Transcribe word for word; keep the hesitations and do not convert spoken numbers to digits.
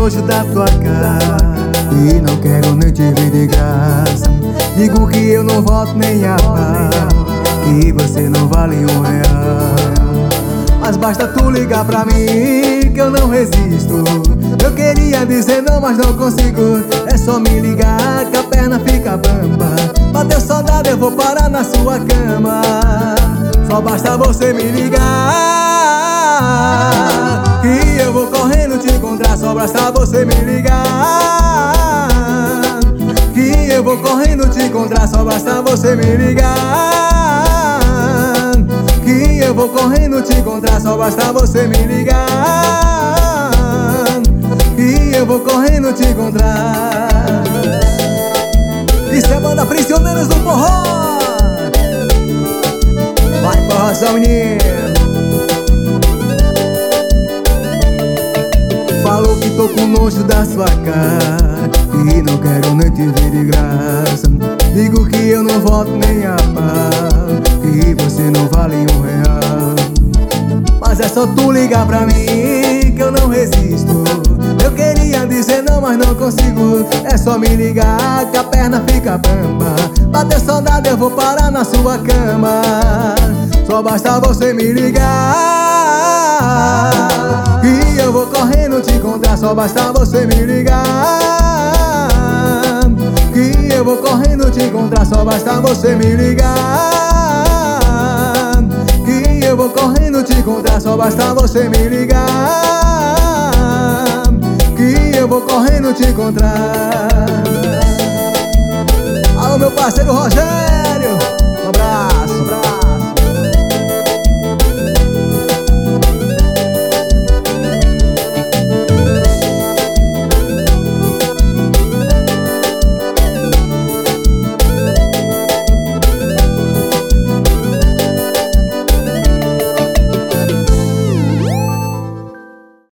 nojo da tua cara e não quero nem te ver de graça. Digo que eu não volto nem a pau, que você não vale um real. Mas basta tu ligar pra mim que eu não resisto. Eu queria dizer não, mas não consigo. É só me ligar que a perna fica bamba. Bateu saudade, eu vou parar na sua cama. Só basta você me ligar que eu vou correndo te encontrar. Só basta você me ligar que eu vou correndo te encontrar. Só basta você me ligar que eu vou correndo te encontrar. Só basta você me ligar que eu vou correndo te encontrar. Isso é banda Prisioneiros do Forró. Vai forrozão, menino. Falou que tô com nojo da sua cara e não quero nem te ver de graça. Digo que eu não volto nem a pau, que você não vale um real. Mas é só tu ligar pra mim que eu não resisto. Eu queria dizer não, mas não consigo. É só me ligar que a perna fica bamba. Bateu saudade, eu vou parar na sua cama. Só basta você me ligar que eu vou correndo te encontrar. Só basta você me ligar que eu vou correndo te encontrar. Só basta você me ligar que eu vou correndo te encontrar. Só basta você me ligar que eu vou correndo te encontrar. Alô, meu parceiro Rogério, um abraço.